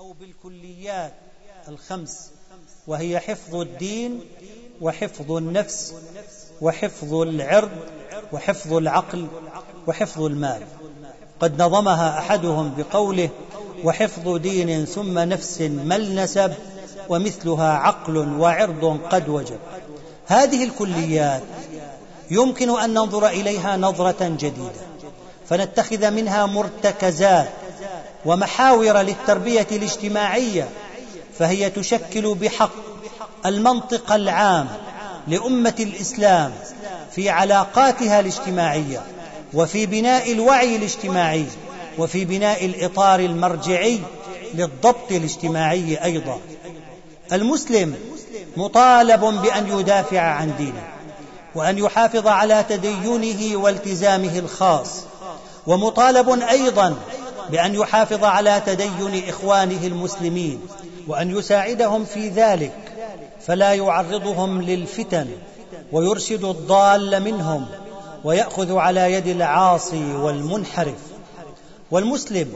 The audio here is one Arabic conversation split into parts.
أو بالكليات الخمس، وهي حفظ الدين وحفظ النفس وحفظ العرض وحفظ العقل وحفظ المال. قد نظمها أحدهم بقوله: وحفظ دين ثم نفس ما النسب، ومثلها عقل وعرض قد وجب. هذه الكليات يمكن أن ننظر إليها نظرة جديدة، فنتخذ منها مرتكزات ومحاور للتربية الاجتماعية، فهي تشكل بحق المنطق العام لأمة الإسلام في علاقاتها الاجتماعية، وفي بناء الوعي الاجتماعي، وفي بناء الإطار المرجعي للضبط الاجتماعي أيضا. المسلم مطالب بأن يدافع عن دينه، وأن يحافظ على تدينه والتزامه الخاص، ومطالب أيضا بأن يحافظ على تدين إخوانه المسلمين، وأن يساعدهم في ذلك، فلا يعرضهم للفتن ويرشد الضال منهم ويأخذ على يد العاصي والمنحرف. والمسلم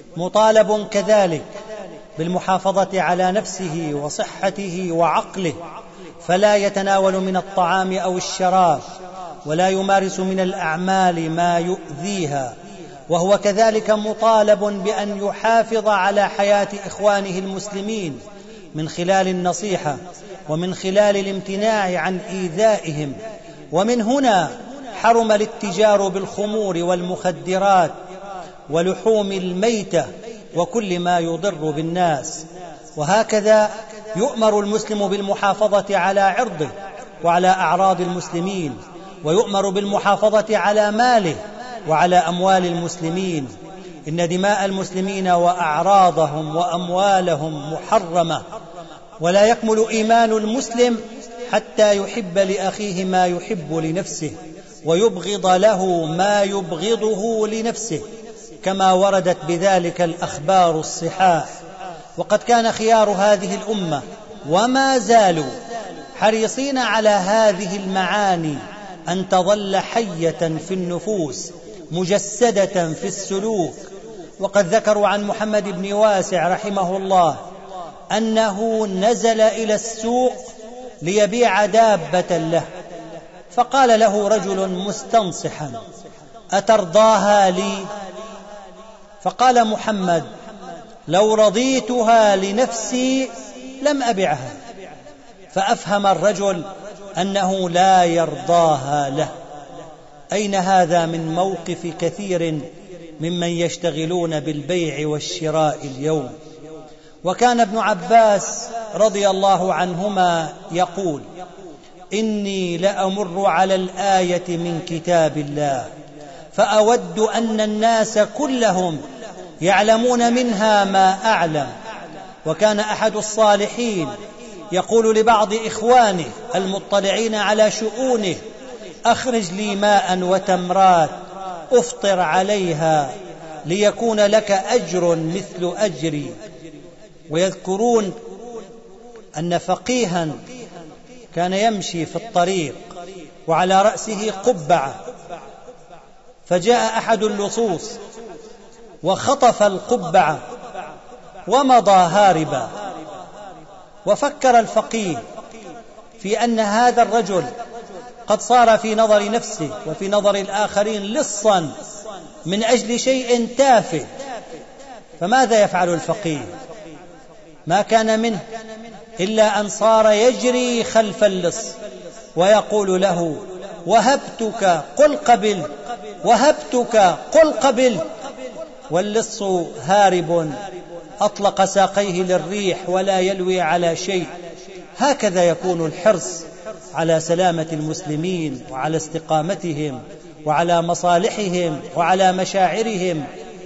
مطالب كذلك بالمحافظة على نفسه وصحته وعقله، فلا يتناول من الطعام أو الشراب، ولا يمارس من الأعمال ما يؤذيها. وهو كذلك مطالب بأن يحافظ على حياة إخوانه المسلمين من خلال النصيحة، ومن خلال الامتناع عن إيذائهم. ومن هنا حرم الاتجار بالخمور والمخدرات ولحوم الميتة وكل ما يضر بالناس. وهكذا يؤمر المسلم بالمحافظة على عرضه وعلى أعراض المسلمين، ويؤمر بالمحافظة على ماله وعلى أموال المسلمين. إن دماء المسلمين وأعراضهم وأموالهم محرمة، ولا يكمل إيمان المسلم حتى يحب لأخيه ما يحب لنفسه، ويبغض له ما يبغضه لنفسه، كما وردت بذلك الأخبار الصحاح. وقد كان خيار هذه الأمة وما زالوا حريصين على هذه المعاني أن تظل حية في النفوس مجسدة في السلوك. وقد ذكروا عن محمد بن واسع رحمه الله أنه نزل إلى السوق ليبيع دابة له، فقال له رجل مستنصحا: أترضاها لي؟ فقال محمد: لو رضيتها لنفسي لم أبعها. فأفهم الرجل أنه لا يرضاها له. أين هذا من موقف كثير ممن يشتغلون بالبيع والشراء اليوم؟ وكان ابن عباس رضي الله عنهما يقول: إني لأمر على الآية من كتاب الله فأود أن الناس كلهم يعلمون منها ما أعلم. وكان أحد الصالحين يقول لبعض إخوانه المطلعين على شؤونه: أخرج لي ماء وتمرات أفطر عليها ليكون لك أجر مثل أجري. ويذكرون أن فقيها كان يمشي في الطريق وعلى رأسه قبعة، فجاء أحد اللصوص وخطف القبعة ومضى هاربا. وفكر الفقيه في أن هذا الرجل قد صار في نظر نفسه وفي نظر الآخرين لصا من أجل شيء تافه، فماذا يفعل الفقيه؟ ما كان منه إلا أن صار يجري خلف اللص ويقول له: وهبتك قل قبل، وهبتك قل قبل. واللص هارب أطلق ساقيه للريح ولا يلوي على شيء. هكذا يكون الحرص على سلامة المسلمين وعلى استقامتهم وعلى مصالحهم وعلى مشاعرهم.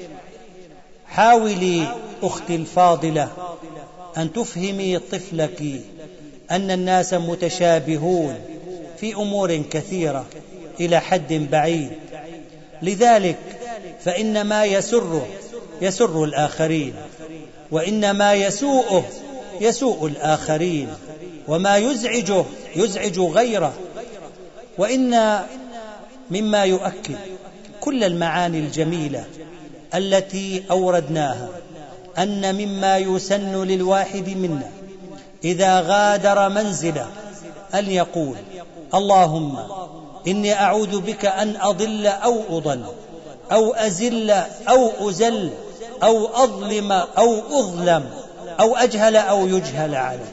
حاولي أختي الفاضلة أن تفهمي طفلك أن الناس متشابهون في أمور كثيرة إلى حد بعيد، لذلك فإن ما يسره يسر الآخرين، وإن ما يسوءه يسوء الآخرين، وما يزعجه يزعج غيره. وإن مما يؤكد كل المعاني الجميلة التي أوردناها أن مما يسن للواحد منا إذا غادر منزله أن يقول: اللهم إني أعوذ بك أن أضل أو أضل أو أزل أو أزل أو أظلم أو أظلم أو أجهل أو يجهل علي.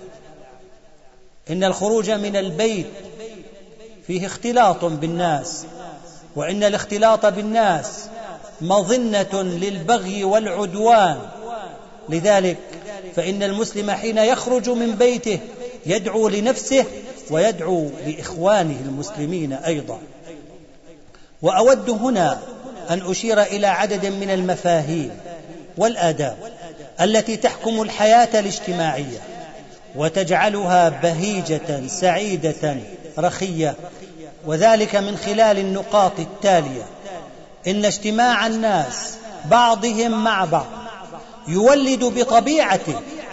إن الخروج من البيت فيه اختلاط بالناس، وإن الاختلاط بالناس مظنة للبغي والعدوان. لذلك فإن المسلم حين يخرج من بيته يدعو لنفسه ويدعو لإخوانه المسلمين أيضا. وأود هنا أن أشير إلى عدد من المفاهيم والآداب التي تحكم الحياة الاجتماعية وتجعلها بهيجة سعيدة رخية، وذلك من خلال النقاط التالية: إن اجتماع الناس بعضهم مع بعض يولد بطبيعته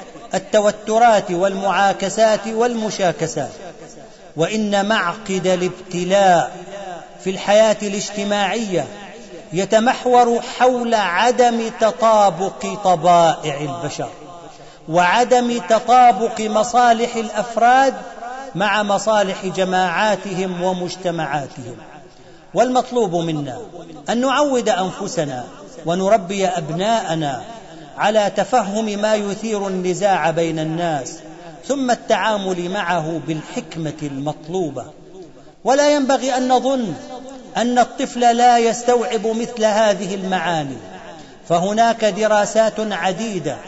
التوترات والمعاكسات والمشاكسات، وإن معقد الابتلاء في الحياة الاجتماعية يتمحور حول عدم تطابق طبائع البشر وعدم تطابق مصالح الأفراد مع مصالح جماعاتهم ومجتمعاتهم. والمطلوب منا أن نعود أنفسنا ونربي أبناءنا على تفهم ما يثير النزاع بين الناس، ثم التعامل معه بالحكمة المطلوبة. ولا ينبغي أن نظن أن الطفل لا يستوعب مثل هذه المعاني، فهناك دراسات عديدة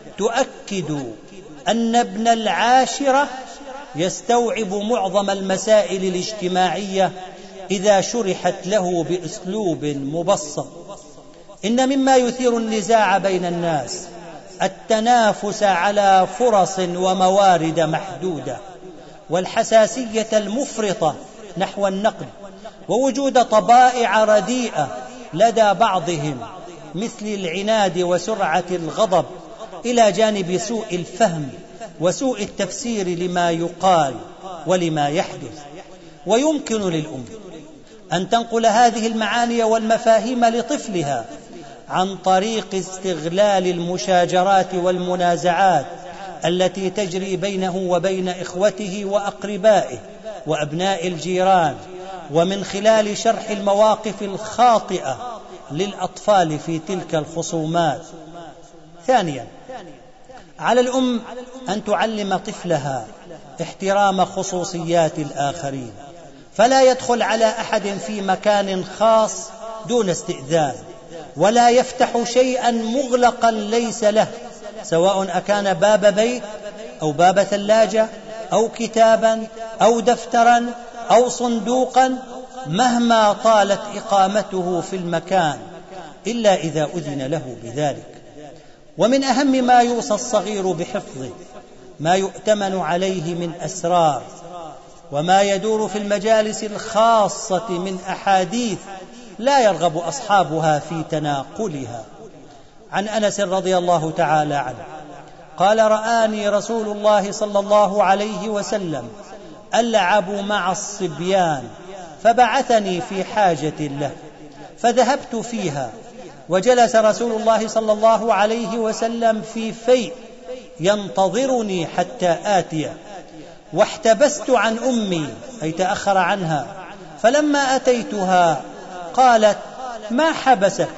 تؤكد أن ابن العاشرة يستوعب معظم المسائل الاجتماعية إذا شرحت له بأسلوب مبسط. إن مما يثير النزاع بين الناس التنافس على فرص وموارد محدودة، والحساسية المفرطة نحو النقد، ووجود طبائع رديئة لدى بعضهم مثل العناد وسرعة الغضب، إلى جانب سوء الفهم وسوء التفسير لما يقال ولما يحدث. ويمكن للأم أن تنقل هذه المعاني والمفاهيم لطفلها عن طريق استغلال المشاجرات والمنازعات التي تجري بينه وبين إخوته وأقربائه وأبناء الجيران، ومن خلال شرح المواقف الخاطئة للأطفال في تلك الخصومات. ثانيا، على الأم أن تعلم طفلها احترام خصوصيات الآخرين، فلا يدخل على أحد في مكان خاص دون استئذان، ولا يفتح شيئا مغلقا ليس له، سواء أكان باب بيت أو باب ثلاجة أو كتابا أو دفترا أو صندوقا، مهما طالت إقامته في المكان، إلا إذا أذن له بذلك. ومن أهم ما يوصى الصغير بحفظه ما يؤتمن عليه من أسرار، وما يدور في المجالس الخاصة من أحاديث لا يرغب أصحابها في تناقلها. عن أنس رضي الله تعالى عنه قال: رآني رسول الله صلى الله عليه وسلم ألعب مع الصبيان، فبعثني في حاجة له، فذهبت فيها، وجلس رسول الله صلى الله عليه وسلم في فيء ينتظرني حتى آتيه، واحتبست عن أمي أي تأخر عنها، فلما أتيتها قالت: ما حبسك؟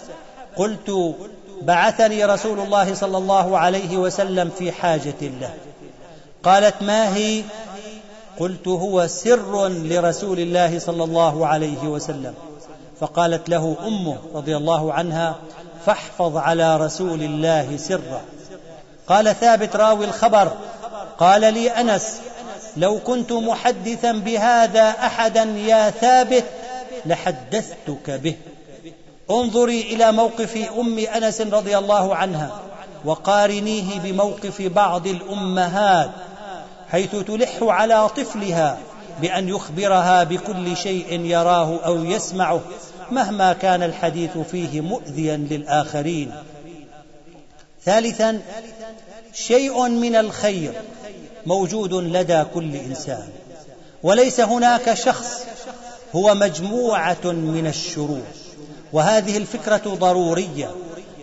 قلت: بعثني رسول الله صلى الله عليه وسلم في حاجة له. قالت: ما هي؟ قلت: هو سر لرسول الله صلى الله عليه وسلم. فقالت له أمه رضي الله عنها: فاحفظ على رسول الله سرا. قال ثابت راوي الخبر: قال لي أنس: لو كنت محدثا بهذا أحدا يا ثابت لحدثتك به. انظري إلى موقف أم أنس رضي الله عنها وقارنيه بموقف بعض الأمهات، حيث تلح على طفلها بأن يخبرها بكل شيء يراه أو يسمعه مهما كان الحديث فيه مؤذيا للآخرين. ثالثا، شيء من الخير موجود لدى كل إنسان، وليس هناك شخص هو مجموعة من الشرور، وهذه الفكرة ضرورية،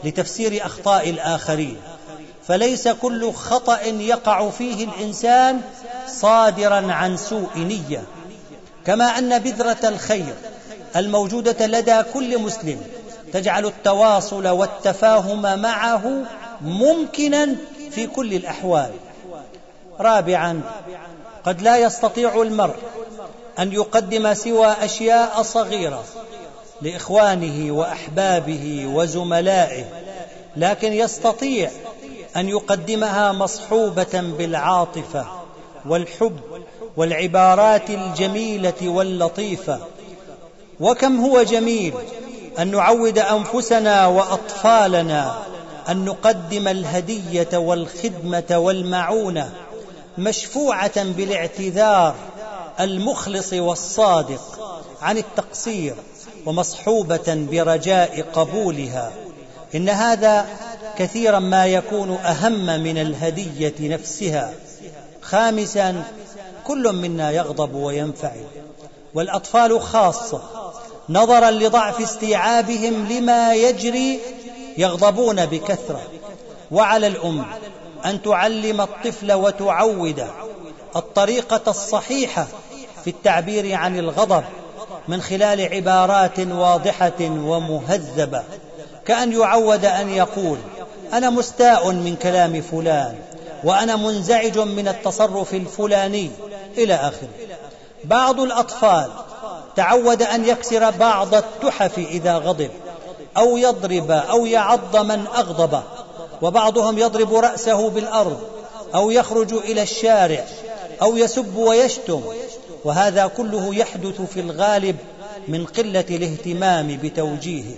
لتفسير أخطاء الآخرين، فليس كل خطأ يقع فيه الإنسان صادرا عن سوء نية، كما أن بذرة الخير الموجودة لدى كل مسلم تجعل التواصل والتفاهم معه ممكنا في كل الأحوال. رابعا، قد لا يستطيع المرء أن يقدم سوى أشياء صغيرة لإخوانه وأحبابه وزملائه، لكن يستطيع أن يقدمها مصحوبة بالعاطفة والحب والعبارات الجميلة واللطيفة. وكم هو جميل أن نعود أنفسنا وأطفالنا أن نقدم الهدية والخدمة والمعونة مشفوعة بالاعتذار المخلص والصادق عن التقصير، ومصحوبة برجاء قبولها. إن هذا كثيرا ما يكون أهم من الهدية نفسها. خامسا، كل منا يغضب وينفعل، والأطفال خاصة نظرا لضعف استيعابهم لما يجري يغضبون بكثرة. وعلى الأم أن تعلم الطفل وتعوده الطريقة الصحيحة في التعبير عن الغضب من خلال عبارات واضحة ومهذبة، كأن يعود أن يقول: أنا مستاء من كلام فلان، وأنا منزعج من التصرف الفلاني، إلى آخره. بعض الأطفال تعود أن يكسر بعض التحف إذا غضب، أو يضرب أو يعض من أغضبه، وبعضهم يضرب رأسه بالأرض، أو يخرج إلى الشارع، أو يسب ويشتم، وهذا كله يحدث في الغالب من قلة الاهتمام بتوجيهه.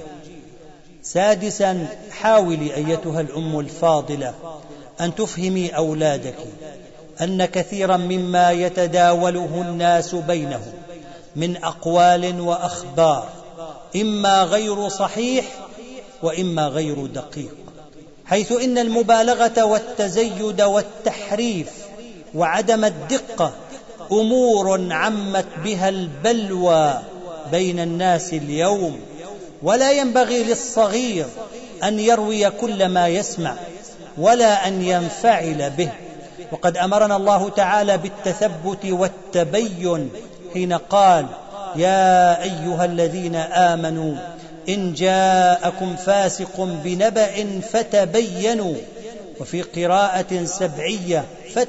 سادسا، حاولي أيتها الأم الفاضلة أن تفهمي أولادك أن كثيرا مما يتداوله الناس بينهم من أقوال وأخبار إما غير صحيح وإما غير دقيق، حيث إن المبالغة والتزيد والتحريف وعدم الدقة أمور عمت بها البلوى بين الناس اليوم. ولا ينبغي للصغير أن يروي كل ما يسمع ولا أن ينفعل به، وقد أمرنا الله تعالى بالتثبت والتبين حين قال: يا أيها الذين آمنوا إن جاءكم فاسق بنبأ فتبينوا، وفي قراءة سبعية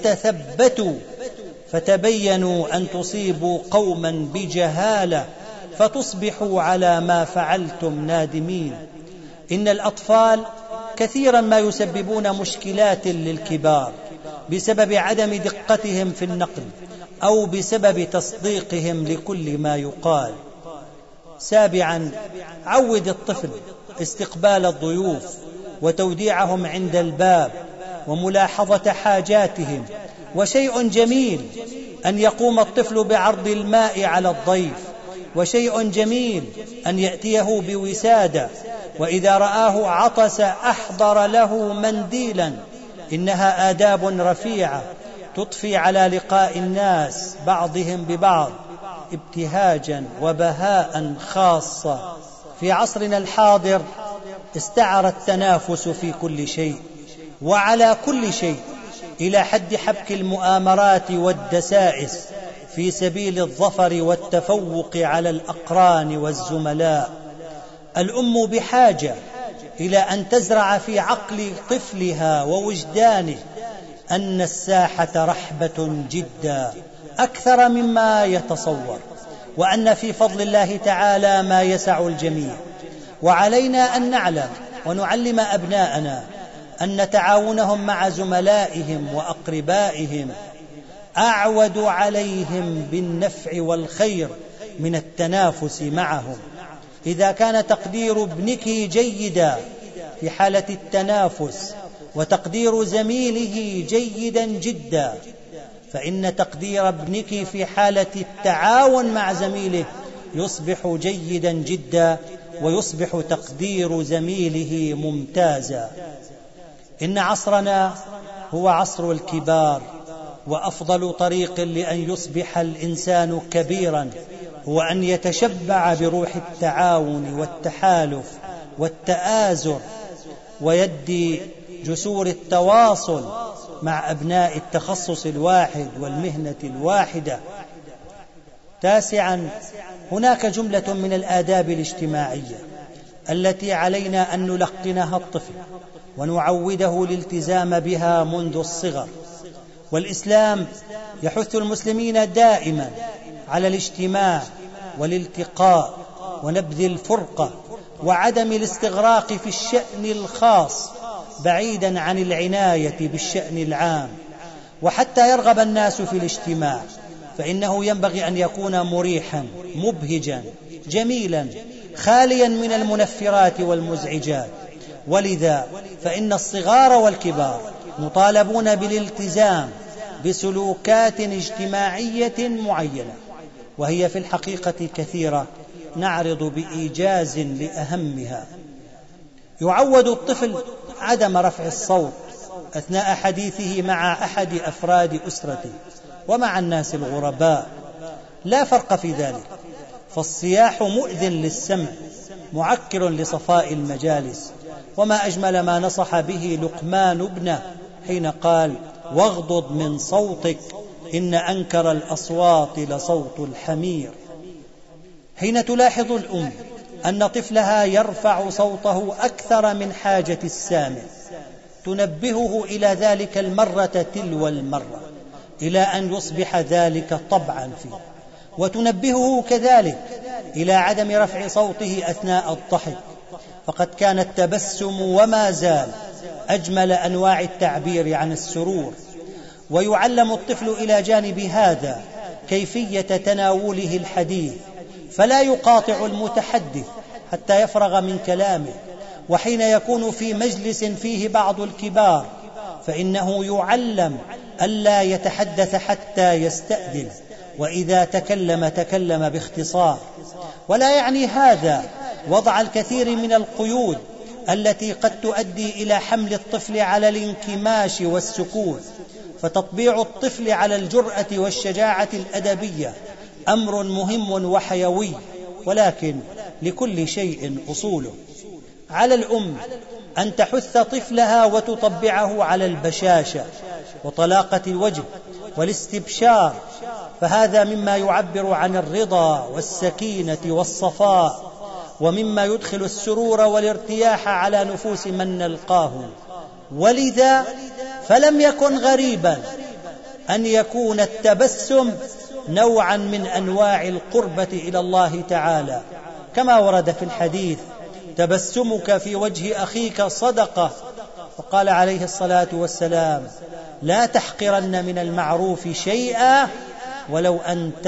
فتبينوا أن تصيبوا قوما بجهالة فتصبحوا على ما فعلتم نادمين. إن الأطفال كثيرا ما يسببون مشكلات للكبار بسبب عدم دقتهم في النقل أو بسبب تصديقهم لكل ما يقال. سابعا، عود الطفل استقبال الضيوف وتوديعهم عند الباب وملاحظة حاجاتهم. وشيء جميل أن يقوم الطفل بعرض الماء على الضيف، وشيء جميل أن يأتيه بوسادة، وإذا رآه عطس أحضر له منديلا. إنها آداب رفيعة تضفي على لقاء الناس بعضهم ببعض ابتهاجا وبهاء خاصة. في عصرنا الحاضر استعر التنافس في كل شيء وعلى كل شيء، إلى حد حبك المؤامرات والدسائس في سبيل الظفر والتفوق على الأقران والزملاء. الأم بحاجة إلى أن تزرع في عقل طفلها ووجدانه أن الساحة رحبة جدا أكثر مما يتصور، وأن في فضل الله تعالى ما يسع الجميع. وعلينا أن نعلم ونعلم أبناءنا أن تعاونهم مع زملائهم وأقربائهم أعود عليهم بالنفع والخير من التنافس معهم. إذا كان تقدير ابنك جيدا في حالة التنافس وتقدير زميله جيدا جدا، فإن تقدير ابنك في حالة التعاون مع زميله يصبح جيدا جدا، ويصبح تقدير زميله ممتازا. إن عصرنا هو عصر الكبار، وأفضل طريق لأن يصبح الإنسان كبيرا هو أن يتشبع بروح التعاون والتحالف والتآزر ويد جسور التواصل مع أبناء التخصص الواحد والمهنة الواحدة. 9، هناك جملة من الآداب الاجتماعية التي علينا أن نلقنها الطفل ونعوده الالتزام بها منذ الصغر. والإسلام يحث المسلمين دائما على الاجتماع والالتقاء ونبذ الفرقة وعدم الاستغراق في الشأن الخاص بعيدا عن العناية بالشأن العام. وحتى يرغب الناس في الاجتماع فإنه ينبغي أن يكون مريحا مبهجا جميلا خاليا من المنفرات والمزعجات. ولذا فإن الصغار والكبار مطالبون بالالتزام بسلوكات اجتماعية معينة، وهي في الحقيقة كثيرة، نعرض بإيجاز لأهمها. يعود الطفل عدم رفع الصوت أثناء حديثه مع أحد أفراد أسرته ومع الناس الغرباء، لا فرق في ذلك، فالصياح مؤذن للسمع معكر لصفاء المجالس. وما أجمل ما نصح به لقمان ابنه حين قال: واغضض من صوتك إن أنكر الأصوات لصوت الحمير. حين تلاحظ الأم أن طفلها يرفع صوته أكثر من حاجة السامع تنبهه إلى ذلك المرة تلو المرة إلى أن يصبح ذلك طبعا فيه، وتنبهه كذلك إلى عدم رفع صوته أثناء الضحك، فقد كان التبسم وما زال أجمل أنواع التعبير عن السرور. ويعلم الطفل إلى جانب هذا كيفية تناوله الحديث، فلا يقاطع المتحدث حتى يفرغ من كلامه. وحين يكون في مجلس فيه بعض الكبار فإنه يعلم ألا يتحدث حتى يستأذن، وإذا تكلم باختصار. ولا يعني هذا وضع الكثير من القيود التي قد تؤدي إلى حمل الطفل على الانكماش والسكوت، فتطبيع الطفل على الجرأة والشجاعة الأدبية أمر مهم وحيوي، ولكن لكل شيء أصوله. على الأم أن تحث طفلها وتطبعه على البشاشة وطلاقة الوجه والاستبشار، فهذا مما يعبر عن الرضا والسكينة والصفاء، ومما يدخل السرور والارتياح على نفوس من نلقاهم. ولذا فلم يكن غريبا أن يكون التبسم نوعا من أنواع القربة إلى الله تعالى، كما ورد في الحديث: تبسمك في وجه أخيك صدقة. وقال عليه الصلاة والسلام: لا تحقرن من المعروف شيئا ولو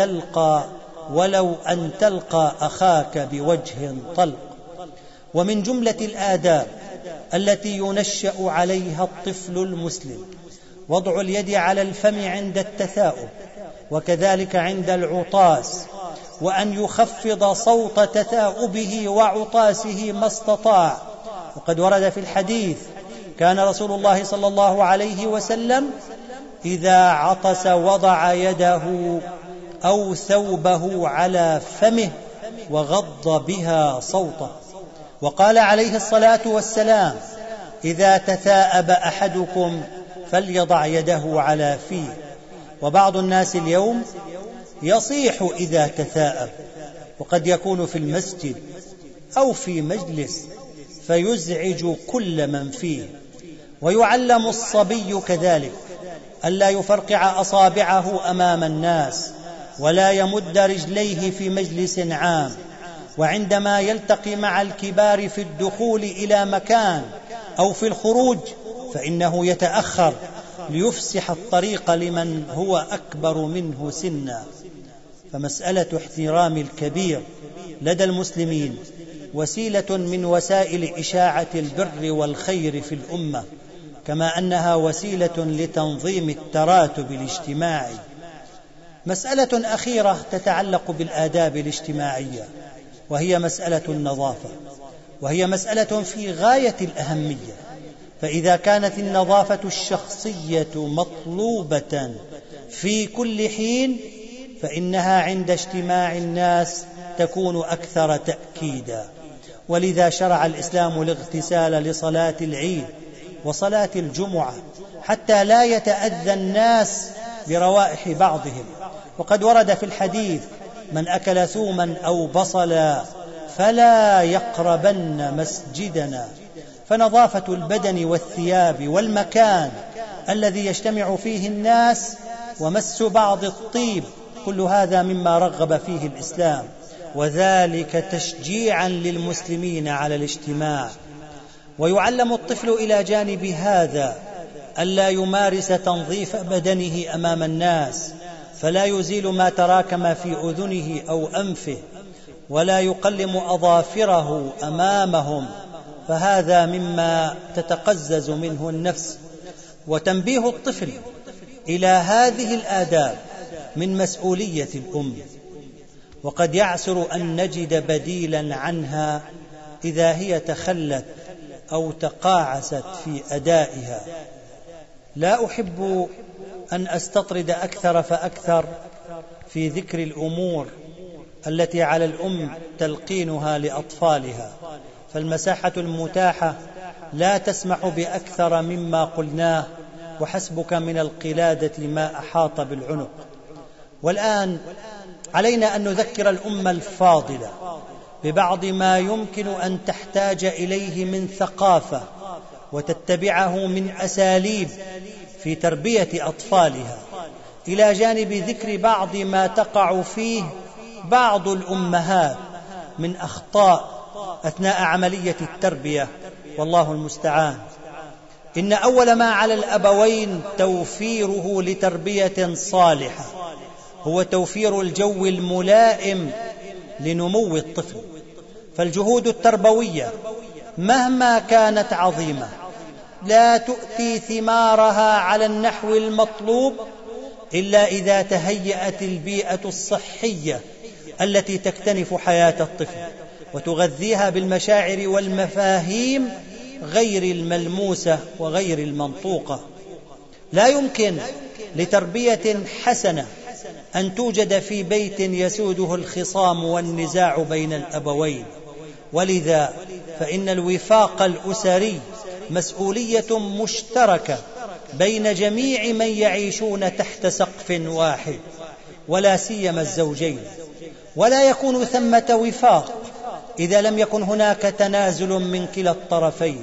أن تلقى أخاك بوجه طلق. ومن جملة الآداب التي ينشأ عليها الطفل المسلم وضع اليد على الفم عند التثاؤب، وكذلك عند العطاس، وأن يخفض صوت تثاؤبه وعطاسه ما استطاع. وقد ورد في الحديث: كان رسول الله صلى الله عليه وسلم إذا عطس وضع يده أو ثوبه على فمه وغض بها صوته. وقال عليه الصلاة والسلام: إذا تثاءب أحدكم فليضع يده على فيه. وبعض الناس اليوم يصيح إذا تثاءب، وقد يكون في المسجد أو في مجلس فيزعج كل من فيه. ويعلم الصبي كذلك ألا يفرقع أصابعه أمام الناس، ولا يمد رجليه في مجلس عام، وعندما يلتقي مع الكبار في الدخول إلى مكان أو في الخروج فإنه يتأخر ليفسح الطريق لمن هو أكبر منه سنا. فمسألة احترام الكبير لدى المسلمين وسيلة من وسائل إشاعة البر والخير في الأمة، كما أنها وسيلة لتنظيم التراتب الاجتماعي. مسألة أخيرة تتعلق بالآداب الاجتماعية، وهي مسألة النظافة، وهي مسألة في غاية الأهمية. فإذا كانت النظافة الشخصية مطلوبة في كل حين فإنها عند اجتماع الناس تكون أكثر تأكيدا. ولذا شرع الإسلام الاغتسال لصلاة العيد وصلاة الجمعة حتى لا يتأذى الناس بروائح بعضهم. وقد ورد في الحديث: من أكل ثوما أو بصلا فلا يقربن مسجدنا. فنظافة البدن والثياب والمكان الذي يجتمع فيه الناس ومس بعض الطيب، كل هذا مما رغب فيه الإسلام، وذلك تشجيعا للمسلمين على الاجتماع. ويعلم الطفل إلى جانب هذا ألا يمارس تنظيف بدنه أمام الناس، فلا يزيل ما تراكم في أذنه أو أنفه، ولا يقلم أظافره أمامهم، فهذا مما تتقزز منه النفس. وتنبيه الطفل إلى هذه الآداب من مسؤولية الأم، وقد يعسر أن نجد بديلا عنها إذا هي تخلت أو تقاعست في أدائها. لا أحب أن أستطرد أكثر فأكثر في ذكر الأمور التي على الأم تلقينها لأطفالها، فالمساحة المتاحة لا تسمح بأكثر مما قلناه، وحسبك من القلادة ما أحاط بالعنق. والآن علينا أن نذكر الأمة الفاضلة ببعض ما يمكن أن تحتاج إليه من ثقافة وتتبعه من أساليب في تربية أطفالها، إلى جانب ذكر بعض ما تقع فيه بعض الأمهات من أخطاء أثناء عملية التربية، والله المستعان. إن أول ما على الأبوين توفيره لتربية صالحة هو توفير الجو الملائم لنمو الطفل، فالجهود التربوية مهما كانت عظيمة لا تؤتي ثمارها على النحو المطلوب إلا إذا تهيأت البيئة الصحية التي تكتنف حياة الطفل وتغذيها بالمشاعر والمفاهيم غير الملموسة وغير المنطوقة. لا يمكن لتربية حسنة أن توجد في بيت يسوده الخصام والنزاع بين الأبوين، ولذا فإن الوفاق الأسري مسؤولية مشتركة بين جميع من يعيشون تحت سقف واحد، ولا سيما الزوجين. ولا يكون ثمة وفاق إذا لم يكن هناك تنازل من كلا الطرفين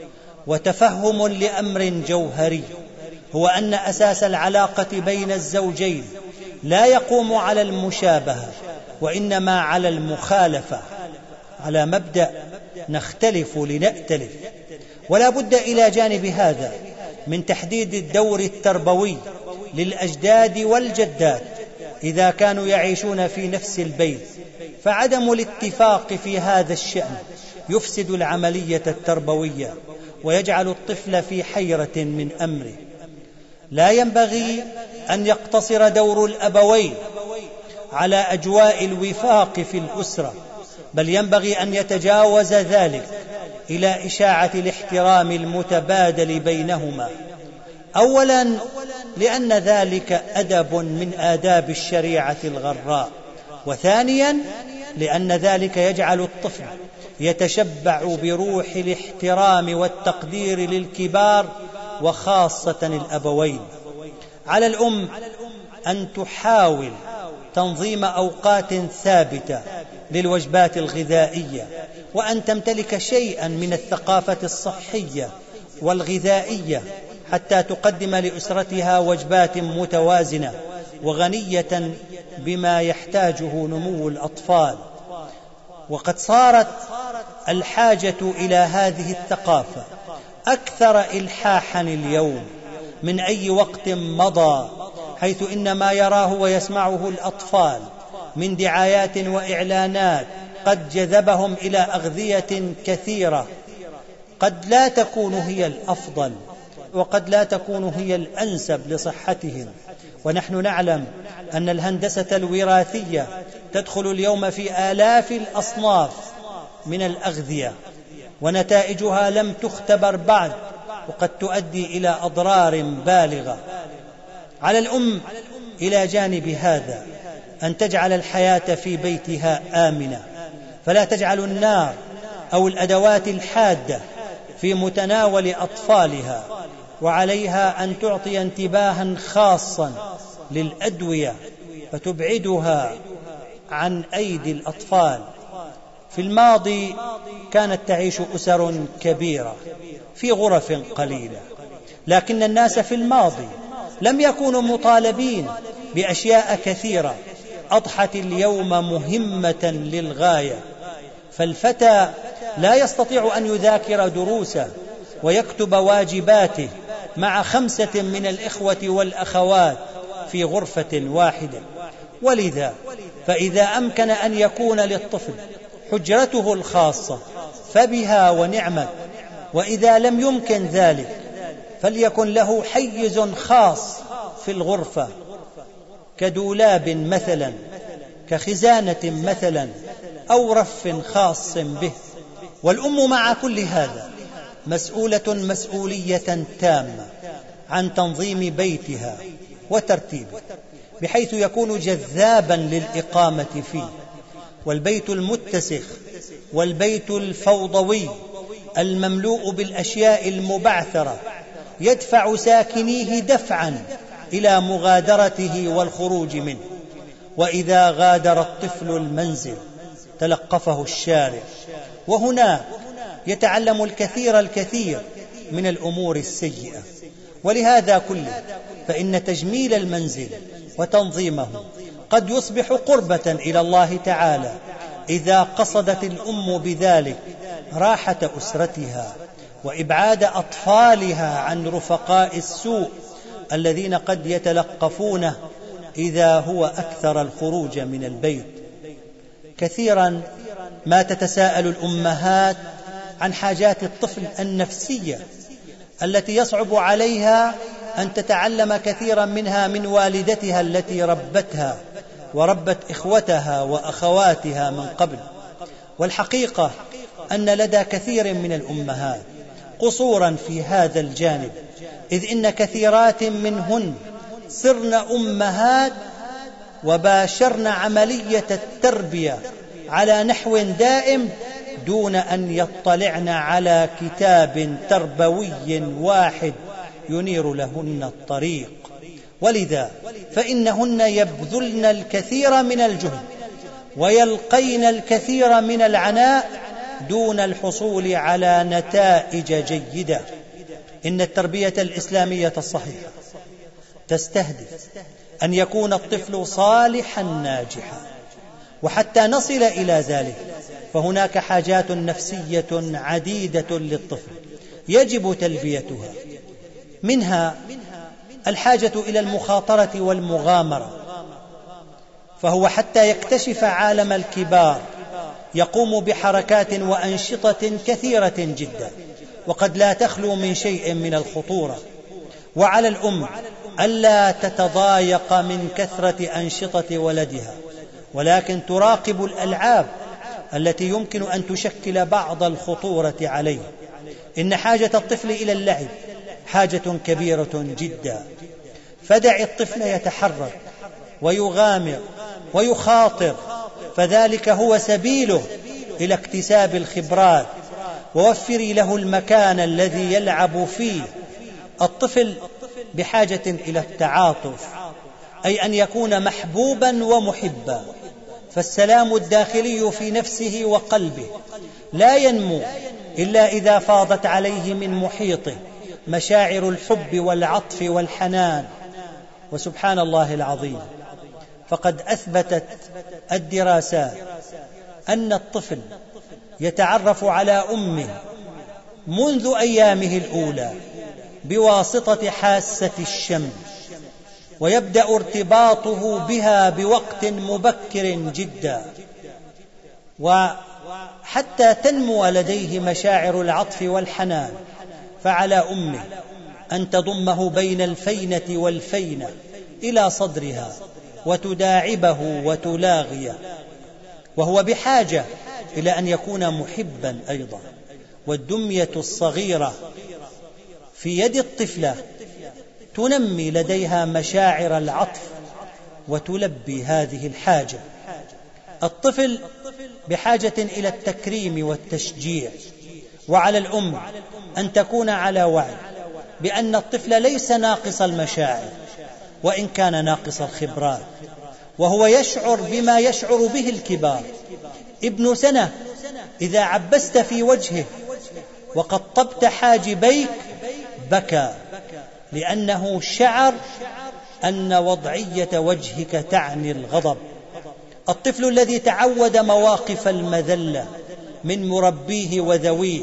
وتفهم لأمر جوهري، هو أن أساس العلاقة بين الزوجين لا يقوم على المشابهة وإنما على المخالفة، على مبدأ نختلف لنأتلف. ولا بد إلى جانب هذا من تحديد الدور التربوي للأجداد والجدات إذا كانوا يعيشون في نفس البيت، فعدم الاتفاق في هذا الشأن يفسد العملية التربوية ويجعل الطفل في حيرة من أمره. لا ينبغي أن يقتصر دور الأبوين على أجواء الوفاق في الأسرة، بل ينبغي أن يتجاوز ذلك إلى إشاعة الاحترام المتبادل بينهما، أولا لأن ذلك أدب من آداب الشريعة الغراء، وثانيا لأن ذلك يجعل الطفل يتشبع بروح الاحترام والتقدير للكبار وخاصة الأبوين. على الأم أن تحاول تنظيم أوقات ثابتة للوجبات الغذائية، وأن تمتلك شيئا من الثقافة الصحية والغذائية حتى تقدم لأسرتها وجبات متوازنة وغنية بما يحتاجه نمو الأطفال. وقد صارت الحاجة إلى هذه الثقافة أكثر إلحاحا اليوم من أي وقت مضى، حيث إن ما يراه ويسمعه الأطفال من دعايات وإعلانات قد جذبهم إلى أغذية كثيرة قد لا تكون هي الأفضل وقد لا تكون هي الأنسب لصحتهم. ونحن نعلم أن الهندسة الوراثية تدخل اليوم في آلاف الأصناف من الأغذية، ونتائجها لم تختبر بعد، وقد تؤدي إلى أضرار بالغة. على الأم إلى جانب هذا أن تجعل الحياة في بيتها آمنة، فلا تجعل النار أو الأدوات الحادة في متناول أطفالها، وعليها أن تعطي انتباها خاصا للأدوية فتبعدها عن أيدي الأطفال. في الماضي كانت تعيش أسر كبيرة في غرف قليلة، لكن الناس في الماضي لم يكونوا مطالبين بأشياء كثيرة أضحت اليوم مهمة للغاية. فالفتى لا يستطيع أن يذاكر دروسه ويكتب واجباته مع 5 من الإخوة والأخوات في غرفة واحدة. ولذا فإذا أمكن أن يكون للطفل حجرته الخاصة فبها ونعمت، وإذا لم يمكن ذلك فليكن له حيز خاص في الغرفة كدولاب مثلا، كخزانة مثلا، أو رف خاص به. والأم مع كل هذا مسؤولية تامة عن تنظيم بيتها وترتيبه بحيث يكون جذابا للإقامة فيه. والبيت المتسخ والبيت الفوضوي المملوء بالأشياء المبعثرة يدفع ساكنيه دفعا إلى مغادرته والخروج منه. وإذا غادر الطفل المنزل تلقفه الشارع، وهناك يتعلم الكثير من الأمور السيئة. ولهذا كله فإن تجميل المنزل وتنظيمه قد يصبح قربة إلى الله تعالى إذا قصدت الأم بذلك راحة أسرتها وإبعاد أطفالها عن رفقاء السوء الذين قد يتلقفونه إذا هو أكثر الخروج من البيت. كثيرا ما تتساءل الأمهات عن حاجات الطفل النفسية التي يصعب عليها أن تتعلم كثيرا منها من والدتها التي ربتها وربت إخوتها وأخواتها من قبل. والحقيقة أن لدى كثير من الأمهات قصورا في هذا الجانب، إذ إن كثيرات منهن صرن أمهات وباشرن عملية التربية على نحو دائم دون أن يطلعن على كتاب تربوي واحد ينير لهن الطريق. ولذا فإنهن يبذلن الكثير من الجهد ويلقين الكثير من العناء دون الحصول على نتائج جيدة. إن التربية الإسلامية الصحيحة تستهدف أن يكون الطفل صالحا ناجحا، وحتى نصل إلى ذلك فهناك حاجات نفسية عديدة للطفل يجب تلبيتها. منها الحاجة إلى المخاطرة والمغامرة، فهو حتى يكتشف عالم الكبار يقوم بحركات وأنشطة كثيرة جدا وقد لا تخلو من شيء من الخطورة. وعلى الأم ألا تتضايق من كثرة أنشطة ولدها، ولكن تراقب الألعاب التي يمكن أن تشكل بعض الخطورة عليه. إن حاجة الطفل إلى اللعب حاجة كبيرة جدا، فدع الطفل يتحرك ويغامر ويخاطر، فذلك هو سبيله إلى اكتساب الخبرات، ووفري له المكان الذي يلعب فيه. الطفل بحاجة إلى التعاطف، أي أن يكون محبوبا ومحبا، فالسلام الداخلي في نفسه وقلبه لا ينمو إلا إذا فاضت عليه من محيطه مشاعر الحب والعطف والحنان. وسبحان الله العظيم، فقد أثبتت الدراسات أن الطفل يتعرف على أمه منذ أيامه الأولى بواسطة حاسة الشم، ويبدأ ارتباطه بها بوقت مبكر جدا، وحتى تنمو لديه مشاعر العطف والحنان فعلى أمه أن تضمه بين الفينة والفينة إلى صدرها وتداعبه وتلاغيه، وهو بحاجة إلى أن يكون محبا أيضا. والدمية الصغيرة في يد الطفلة تنمي لديها مشاعر العطف وتلبي هذه الحاجة. الطفل بحاجة إلى التكريم والتشجيع، وعلى الأم أن تكون على وعي بأن الطفل ليس ناقص المشاعر وإن كان ناقص الخبرات، وهو يشعر بما يشعر به الكبار. ابن سنة إذا عبست في وجهه وقطبت حاجبيك بكى، لأنه شعر أن وضعية وجهك تعني الغضب. الطفل الذي تعود مواقف المذلة من مربيه وذويه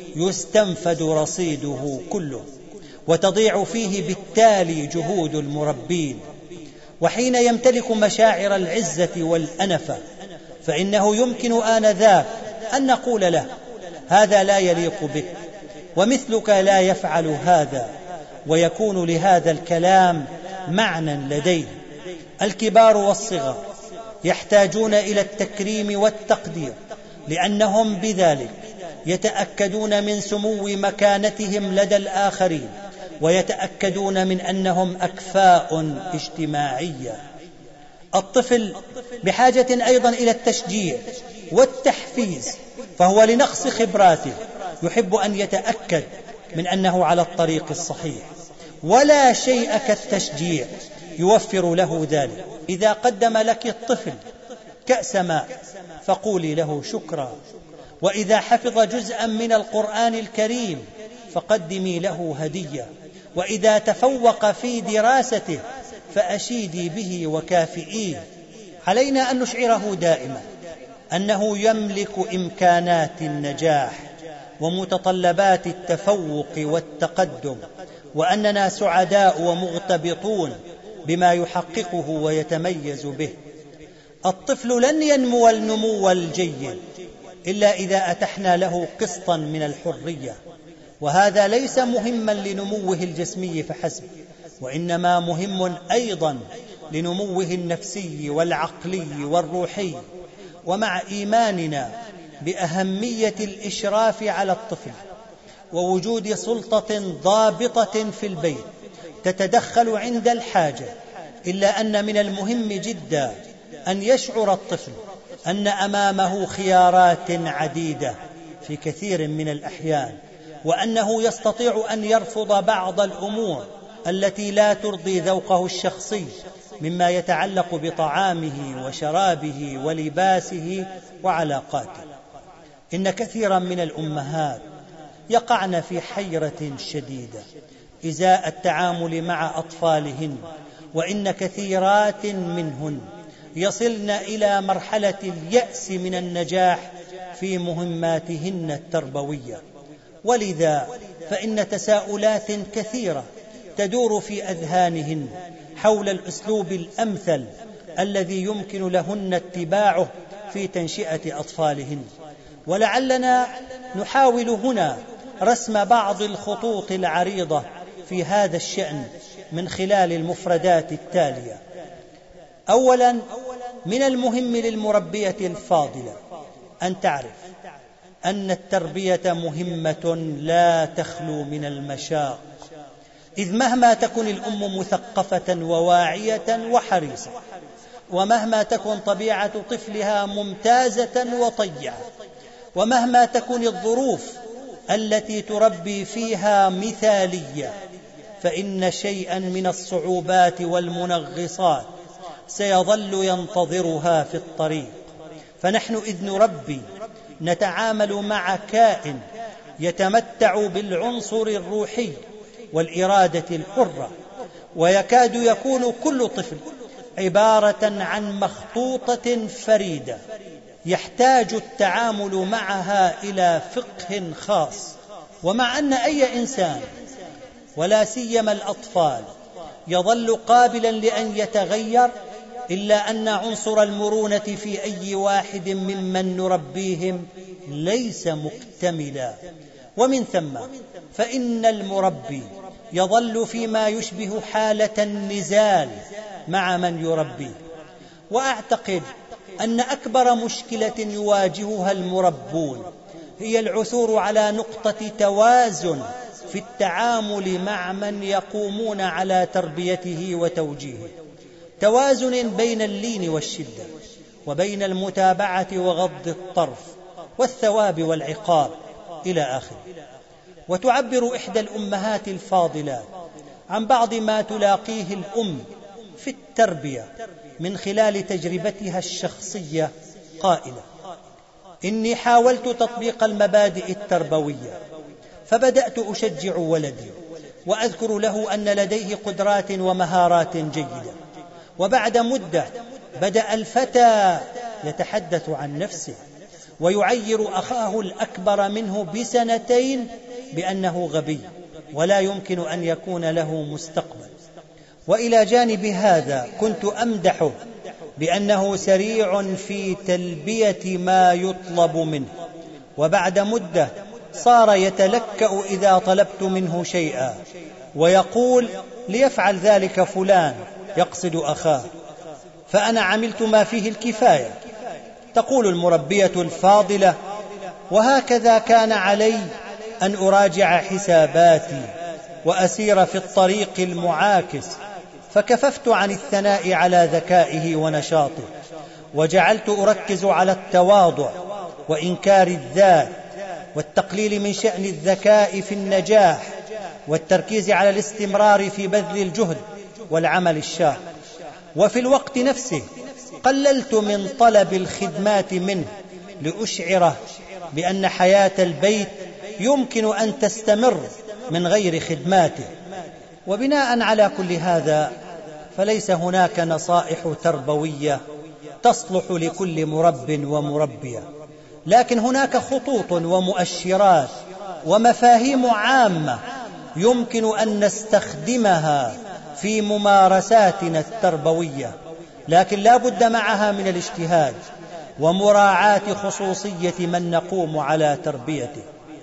يستنفد رصيده كله، وتضيع فيه بالتالي جهود المربين. وحين يمتلك مشاعر العزة والأنفة فإنه يمكن آنذاك أن نقول له: هذا لا يليق بك، ومثلك لا يفعل هذا، ويكون لهذا الكلام معنى لديه. الكبار والصغار يحتاجون إلى التكريم والتقدير، لأنهم بذلك يتأكدون من سمو مكانتهم لدى الآخرين، ويتأكدون من أنهم أكفاء اجتماعية. الطفل بحاجة أيضا إلى التشجيع والتحفيز، فهو لنقص خبراته يحب أن يتأكد من أنه على الطريق الصحيح، ولا شيء كالتشجيع يوفر له ذلك. إذا قدم لك الطفل كأس ماء فقولي له شكرا، وإذا حفظ جزءا من القرآن الكريم فقدمي له هدية، وإذا تفوق في دراسته فأشيدي به وكافئيه. علينا أن نشعره دائما أنه يملك إمكانات النجاح ومتطلبات التفوق والتقدم، وأننا سعداء ومغتبطون بما يحققه ويتميز به. الطفل لن ينمو النمو الجيد إلا إذا أتحنا له قسطا من الحرية، وهذا ليس مهما لنموه الجسمي فحسب، وإنما مهم أيضا لنموه النفسي والعقلي والروحي. ومع إيماننا بأهمية الإشراف على الطفل ووجود سلطة ضابطة في البيت تتدخل عند الحاجة، إلا أن من المهم جدا أن يشعر الطفل أن أمامه خيارات عديدة في كثير من الأحيان، وأنه يستطيع أن يرفض بعض الأمور التي لا ترضي ذوقه الشخصي مما يتعلق بطعامه وشرابه ولباسه وعلاقاته. إن كثيرا من الأمهات يقعن في حيرة شديدة إزاء التعامل مع أطفالهن، وإن كثيرات منهن يصلن إلى مرحلة اليأس من النجاح في مهماتهن التربوية. ولذا فإن تساؤلات كثيرة تدور في أذهانهن حول الأسلوب الأمثل الذي يمكن لهن اتباعه في تنشئة أطفالهن. ولعلنا نحاول هنا رسم بعض الخطوط العريضة في هذا الشأن من خلال المفردات التالية. أولا، من المهم للمربية الفاضلة أن تعرف أن التربية مهمة لا تخلو من المشاق، إذ مهما تكن الأم مثقفة وواعية وحريصة، ومهما تكن طبيعة طفلها ممتازة وطيعة، ومهما تكن الظروف التي تربي فيها مثالية، فإن شيئا من الصعوبات والمنغصات سيظل ينتظرها في الطريق. فنحن إذ نربي نتعامل مع كائن يتمتع بالعنصر الروحي والإرادة الحرة، ويكاد يكون كل طفل عبارة عن مخطوطة فريدة يحتاج التعامل معها إلى فقه خاص. ومع أن أي إنسان ولا سيما الأطفال يظل قابلا لأن يتغير، إلا أن عنصر المرونة في أي واحد ممن نربيهم ليس مكتملا، ومن ثم فإن المربي يظل فيما يشبه حالة النزال مع من يربيه. وأعتقد أن أكبر مشكلة يواجهها المربون هي العثور على نقطة توازن في التعامل مع من يقومون على تربيته وتوجيهه، توازن بين اللين والشدة، وبين المتابعة وغض الطرف والثواب والعقاب إلى آخره. وتعبر إحدى الأمهات الفاضلات عن بعض ما تلاقيه الأم في التربية من خلال تجربتها الشخصية قائلة: إني حاولت تطبيق المبادئ التربوية، فبدأت أشجع ولدي وأذكر له أن لديه قدرات ومهارات جيدة، وبعد مدة بدأ الفتى يتحدث عن نفسه ويعير أخاه الأكبر منه ب2 بأنه غبي ولا يمكن أن يكون له مستقبل. وإلى جانب هذا كنت أمدحه بأنه سريع في تلبية ما يطلب منه، وبعد مدة صار يتلكأ إذا طلبت منه شيئا ويقول: ليفعل ذلك فلان، يقصد أخاه، فأنا عملت ما فيه الكفاية. تقول المربية الفاضلة: وهكذا كان علي أن أراجع حساباتي وأسير في الطريق المعاكس، فكففت عن الثناء على ذكائه ونشاطه، وجعلت أركز على التواضع وإنكار الذات والتقليل من شأن الذكاء في النجاح، والتركيز على الاستمرار في بذل الجهد والعمل الشاق. وفي الوقت نفسه قللت من طلب الخدمات منه لأشعره بأن حياة البيت يمكن أن تستمر من غير خدماته. وبناء على كل هذا فليس هناك نصائح تربوية تصلح لكل مرب ومربية، لكن هناك خطوط ومؤشرات ومفاهيم عامة يمكن أن نستخدمها في ممارساتنا التربوية، لكن لا بد معها من الاجتهاد ومراعاة خصوصية من نقوم على تربيته.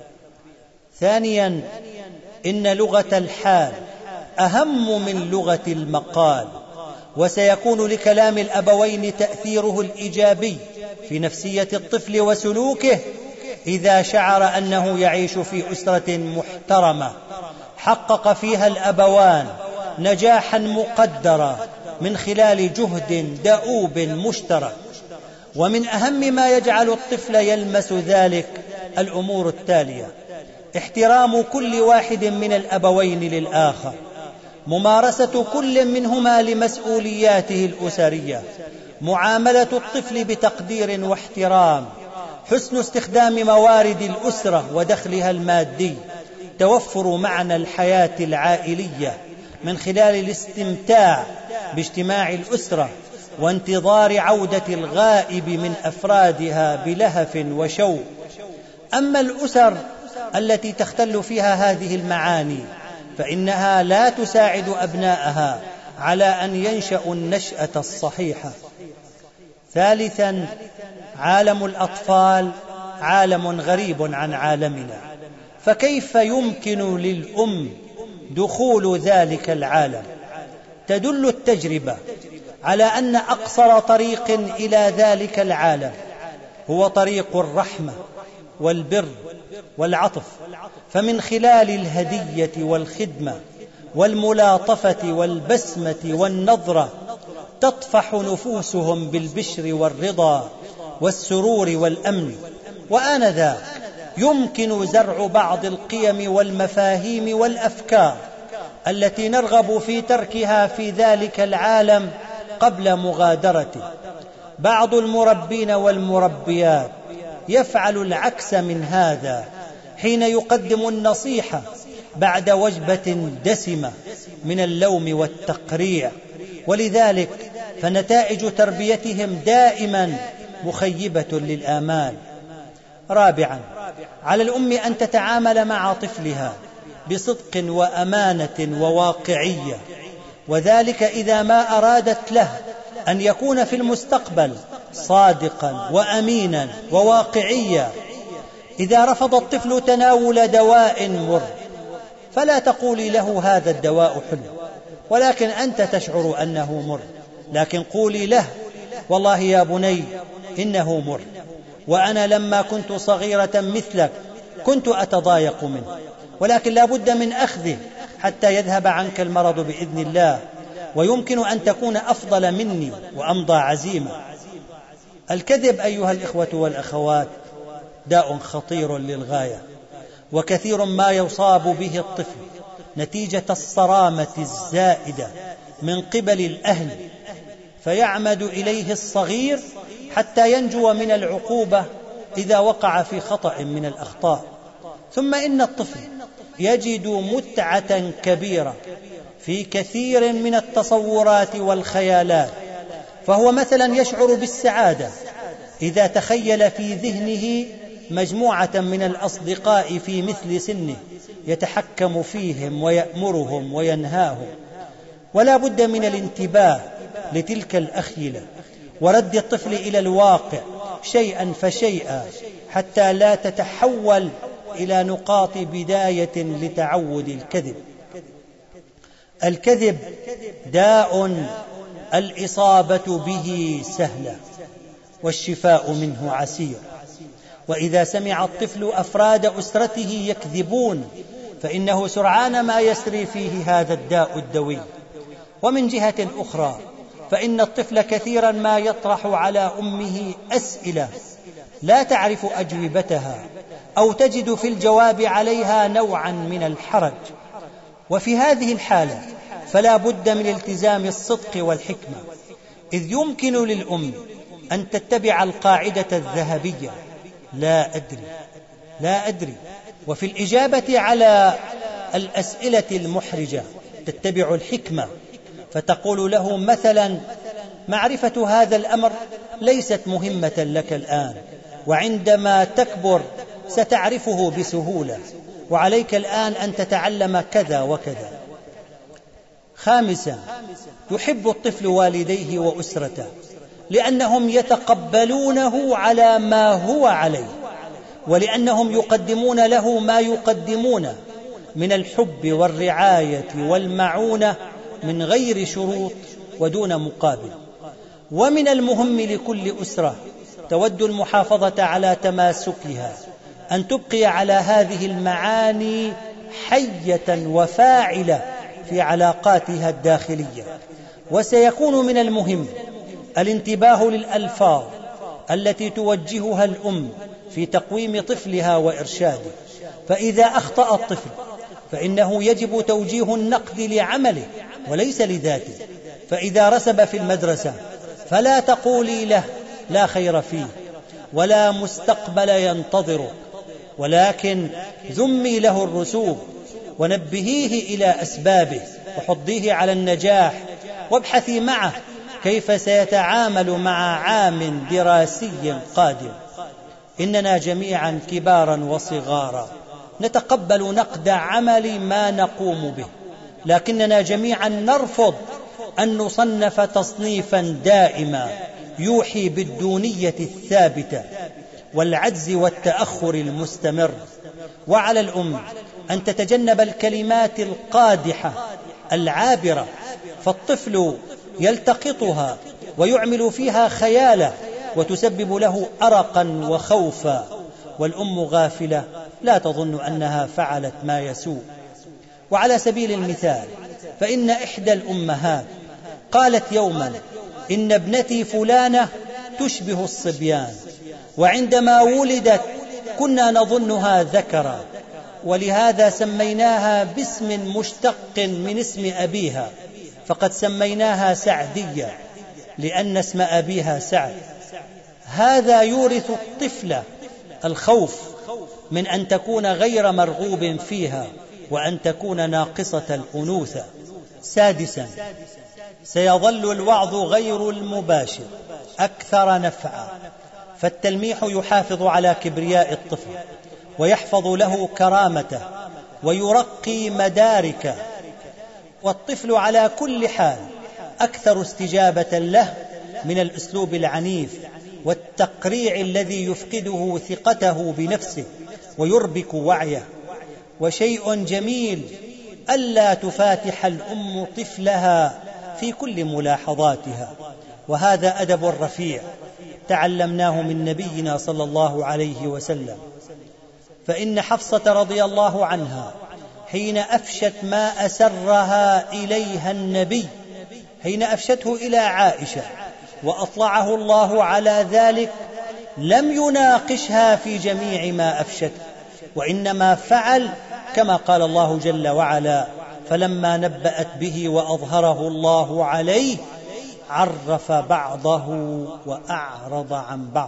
ثانيا، إن لغة الحال أهم من لغة المقال، وسيكون لكلام الأبوين تأثيره الإيجابي في نفسية الطفل وسلوكه إذا شعر أنه يعيش في أسرة محترمة حقق فيها الأبوان نجاحا مقدرا من خلال جهد دؤوب مشترك. ومن أهم ما يجعل الطفل يلمس ذلك الأمور التالية: احترام كل واحد من الأبوين للآخر، ممارسة كل منهما لمسؤولياته الأسرية، معاملة الطفل بتقدير واحترام، حسن استخدام موارد الأسرة ودخلها المادي، توفر معنى الحياة العائلية من خلال الاستمتاع باجتماع الأسرة وانتظار عودة الغائب من أفرادها بلهف وشوق. أما الأسر التي تختل فيها هذه المعاني فإنها لا تساعد أبناءها على أن ينشأوا النشأة الصحيحة. ثالثا، عالم الأطفال عالم غريب عن عالمنا، فكيف يمكن للأم دخول ذلك العالم؟ تدل التجربة على أن أقصر طريق إلى ذلك العالم هو طريق الرحمة والبر والعطف، فمن خلال الهدية والخدمة والملاطفة والبسمة والنظرة تطفح نفوسهم بالبشر والرضا والسرور والأمن، وآنذاك يمكن زرع بعض القيم والمفاهيم والأفكار التي نرغب في تركها في ذلك العالم قبل مغادرته. بعض المربين والمربيات يفعل العكس من هذا حين يقدم النصيحة بعد وجبة دسمة من اللوم والتقريع، ولذلك فنتائج تربيتهم دائما مخيبة للآمال. رابعا، على الأم أن تتعامل مع طفلها بصدق وأمانة وواقعية، وذلك إذا ما أرادت له أن يكون في المستقبل صادقا وأمينا وواقعيا. إذا رفض الطفل تناول دواء مر فلا تقولي له هذا الدواء حلو، ولكن أنت تشعر أنه مر، لكن قولي له: والله يا بني إنه مر، وأنا لما كنت صغيرة مثلك كنت أتضايق منه، ولكن لا بد من أخذه حتى يذهب عنك المرض بإذن الله، ويمكن أن تكون أفضل مني وأمضى عزيمة. الكذب أيها الإخوة والأخوات داء خطير للغاية، وكثير ما يصاب به الطفل نتيجة الصرامة الزائدة من قبل الأهل، فيعمد إليه الصغير حتى ينجو من العقوبة إذا وقع في خطأ من الأخطاء. ثم إن الطفل يجد متعة كبيرة في كثير من التصورات والخيالات، فهو مثلا يشعر بالسعادة إذا تخيل في ذهنه مجموعة من الأصدقاء في مثل سنه يتحكم فيهم ويأمرهم وينهاهم. ولا بد من الانتباه لتلك الأخيلة ورد الطفل إلى الواقع شيئا فشيئا حتى لا تتحول إلى نقاط بداية لتعود الكذب. الكذب داء الإصابة به سهلة والشفاء منه عسير، وإذا سمع الطفل أفراد أسرته يكذبون فإنه سرعان ما يسري فيه هذا الداء الدوي. ومن جهة أخرى فإن الطفل كثيرا ما يطرح على أمه أسئلة لا تعرف أجوبتها أو تجد في الجواب عليها نوعا من الحرج، وفي هذه الحالة فلا بد من التزام الصدق والحكمة، إذ يمكن للأم أن تتبع القاعدة الذهبية: لا أدري، وفي الإجابة على الأسئلة المحرجة تتبع الحكمة، فتقول له مثلا: معرفة هذا الأمر ليست مهمة لك الآن، وعندما تكبر ستعرفه بسهولة، وعليك الآن أن تتعلم كذا وكذا. خامسا، يحب الطفل والديه وأسرته لأنهم يتقبلونه على ما هو عليه، ولأنهم يقدمون له ما يقدمون من الحب والرعاية والمعونة من غير شروط ودون مقابل. ومن المهم لكل أسرة تود المحافظة على تماسكها أن تبقي على هذه المعاني حية وفاعلة في علاقاتها الداخلية. وسيكون من المهم الانتباه للألفاظ التي توجهها الأم في تقويم طفلها وإرشاده، فإذا أخطأ الطفل فإنه يجب توجيه النقد لعمله وليس لذاته. فإذا رسب في المدرسة فلا تقولي له لا خير فيه ولا مستقبل ينتظره، ولكن ذمي له الرسوب ونبهيه إلى أسبابه وحضيه على النجاح، وابحثي معه كيف سيتعامل مع عام دراسي قادم. إننا جميعا كبارا وصغارا نتقبل نقد عمل ما نقوم به، لكننا جميعا نرفض أن نصنف تصنيفا دائما يوحي بالدونية الثابتة والعجز والتأخر المستمر. وعلى الأم أن تتجنب الكلمات القادحة العابرة، فالطفل يلتقطها ويعمل فيها خياله وتسبب له أرقا وخوفا، والأم غافلة لا تظن أنها فعلت ما يسوء. وعلى سبيل المثال فإن إحدى الأمهات قالت يوما: إن ابنتي فلانة تشبه الصبيان، وعندما ولدت كنا نظنها ذكرا، ولهذا سميناها باسم مشتق من اسم أبيها، فقد سميناها سعدية لأن اسم أبيها سعد. هذا يورث الطفل الخوف من أن تكون غير مرغوب فيها وأن تكون ناقصة الأنوثة. سادسا، سيظل الوعظ غير المباشر أكثر نفعا، فالتلميح يحافظ على كبرياء الطفل ويحفظ له كرامته ويرقي مداركه، والطفل على كل حال أكثر استجابة له من الأسلوب العنيف والتقريع الذي يفقده ثقته بنفسه ويربك وعيه. وشيء جميل ألا تفاتح الأم طفلها في كل ملاحظاتها، وهذا أدب رفيع تعلمناه من نبينا صلى الله عليه وسلم. فإن حفصة رضي الله عنها حين أفشت ما أسرها إليها النبي، حين أفشته إلى عائشة وأطلعه الله على ذلك لم يناقشها في جميع ما أفشت، وإنما فعل كما قال الله جل وعلا: فلما نبأت به وأظهره الله عليه عرف بعضه وأعرض عن بعض.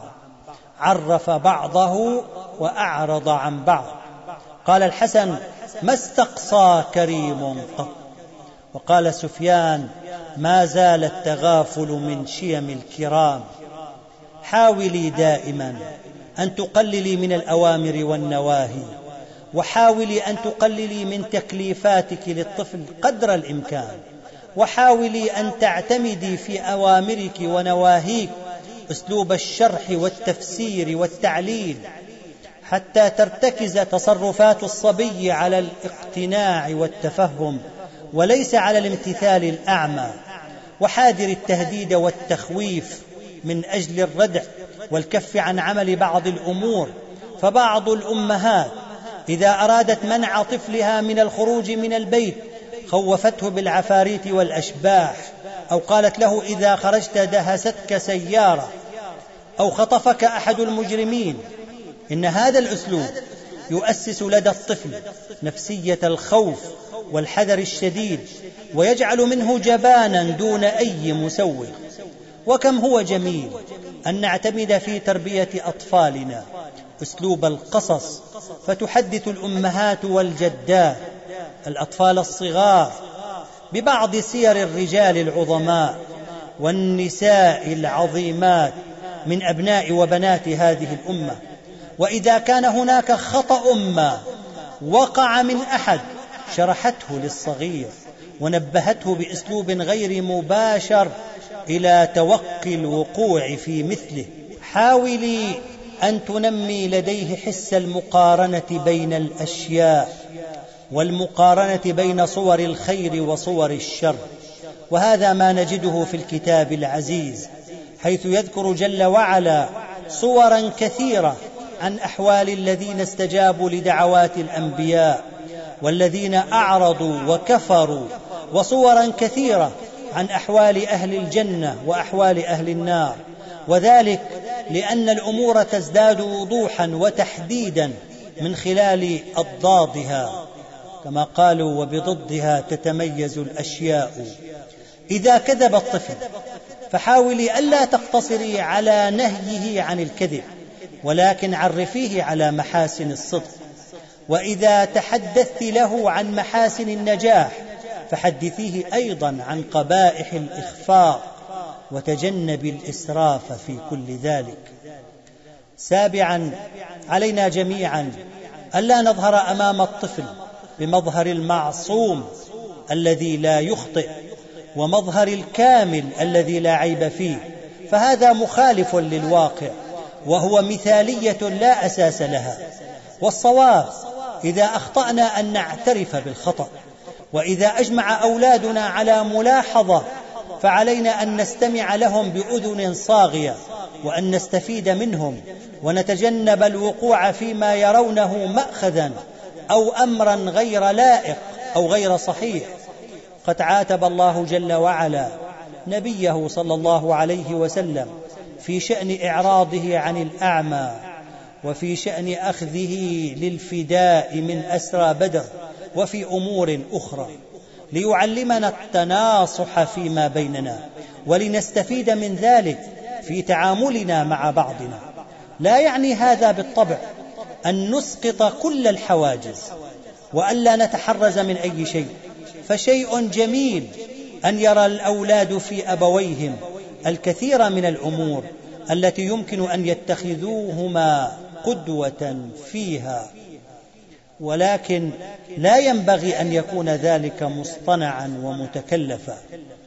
عرف بعضه وأعرض عن بعض. قال الحسن: ما استقصى كريم قط. وقال سفيان: ما زال التغافل من شيم الكرام. حاولي دائما أن تقللي من الأوامر والنواهي، وحاولي أن تقللي من تكليفاتك للطفل قدر الإمكان، وحاولي أن تعتمدي في أوامرك ونواهيك أسلوب الشرح والتفسير والتعليل، حتى ترتكز تصرفات الصبي على الاقتناع والتفهم وليس على الامتثال الأعمى. وحاذر التهديد والتخويف من أجل الردع والكف عن عمل بعض الأمور. فبعض الأمهات إذا أرادت منع طفلها من الخروج من البيت خوفته بالعفاريت والأشباح، أو قالت له: إذا خرجت دهستك سيارة، أو خطفك أحد المجرمين. إن هذا الأسلوب يؤسس لدى الطفل نفسية الخوف والحذر الشديد، ويجعل منه جبانا دون أي مسوغ. وكم هو جميل أن نعتمد في تربية أطفالنا أسلوب القصص، فتحدث الأمهات والجدات الأطفال الصغار ببعض سير الرجال العظماء والنساء العظيمات من أبناء وبنات هذه الأمة. وإذا كان هناك خطأ ما وقع من أحد شرحته للصغير ونبهته بأسلوب غير مباشر إلى توقي الوقوع في مثله. حاولي أن تنمي لديه حس المقارنة بين الأشياء، والمقارنة بين صور الخير وصور الشر. وهذا ما نجده في الكتاب العزيز، حيث يذكر جل وعلا صورا كثيرة عن أحوال الذين استجابوا لدعوات الأنبياء والذين أعرضوا وكفروا، وصورا كثيرة عن أحوال أهل الجنة وأحوال أهل النار. وذلك لأن الأمور تزداد وضوحا وتحديدا من خلال أضدادها، كما قالوا: وبضدها تتميز الأشياء. إذا كذب الطفل فحاولي ألا تقتصري على نهيه عن الكذب، ولكن عرفيه على محاسن الصدق. وإذا تحدثت له عن محاسن النجاح فحدثيه أيضا عن قبائح الإخفاق، وتجنب الإسراف في كل ذلك. سابعا، علينا جميعا ألا نظهر أمام الطفل بمظهر المعصوم الذي لا يخطئ، ومظهر الكامل الذي لا عيب فيه، فهذا مخالف للواقع، وهو مثالية لا أساس لها. والصواب إذا أخطأنا أن نعترف بالخطأ. وإذا أجمع أولادنا على ملاحظة فعلينا أن نستمع لهم بأذن صاغية، وأن نستفيد منهم، ونتجنب الوقوع فيما يرونه مأخذا أو أمرا غير لائق أو غير صحيح. قد عاتب الله جل وعلا نبيه صلى الله عليه وسلم في شأن إعراضه عن الأعمى، وفي شأن أخذه للفداء من أسرى بدر، وفي أمور أخرى، ليعلمنا التناصح فيما بيننا، ولنستفيد من ذلك في تعاملنا مع بعضنا. لا يعني هذا بالطبع أن نسقط كل الحواجز وألا نتحرز من أي شيء، فشيء جميل أن يرى الأولاد في أبويهم الكثير من الأمور التي يمكن أن يتخذوهما قدوة فيها، ولكن لا ينبغي أن يكون ذلك مصطنعا ومتكلفا.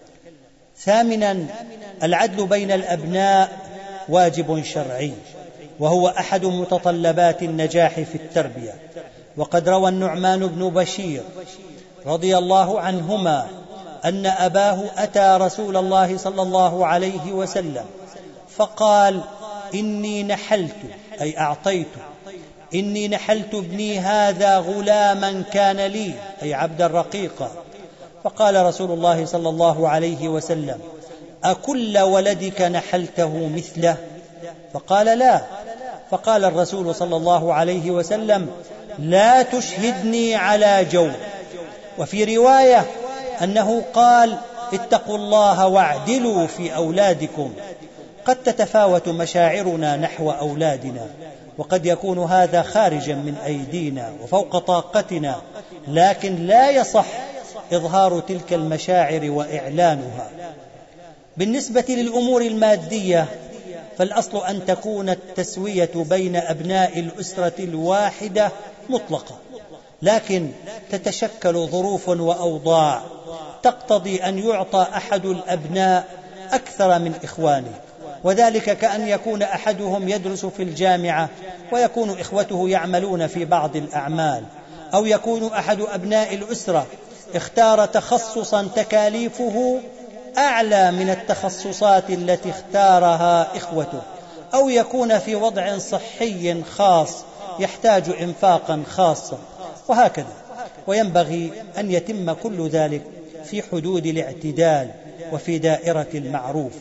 ثامنا، العدل بين الأبناء واجب شرعي، وهو أحد متطلبات النجاح في التربية. وقد روى النعمان بن بشير رضي الله عنهما أن أباه أتى رسول الله صلى الله عليه وسلم فقال: إني نحلت، أي أعطيت، إني نحلت ابني هذا غلاما كان لي، أي عبدا رقيقا. فقال رسول الله صلى الله عليه وسلم: أكل ولدك نحلته مثله؟ فقال لا. فقال الرسول صلى الله عليه وسلم: لا تشهدني على جور. وفي رواية أنه قال: اتقوا الله واعدلوا في أولادكم. قد تتفاوت مشاعرنا نحو أولادنا، وقد يكون هذا خارجا من أيدينا وفوق طاقتنا، لكن لا يصح إظهار تلك المشاعر وإعلانها. بالنسبة للأمور المادية، فالأصل أن تكون التسوية بين أبناء الأسرة الواحدة مطلقة، لكن تتشكل ظروف وأوضاع تقتضي أن يعطى أحد الأبناء أكثر من إخوانه، وذلك كأن يكون أحدهم يدرس في الجامعة ويكون إخوته يعملون في بعض الأعمال، أو يكون أحد أبناء الأسرة اختار تخصصا تكاليفه أعلى من التخصصات التي اختارها إخوته، أو يكون في وضع صحي خاص يحتاج إنفاقا خاصا، وهكذا. وينبغي أن يتم كل ذلك في حدود الاعتدال وفي دائرة المعروف.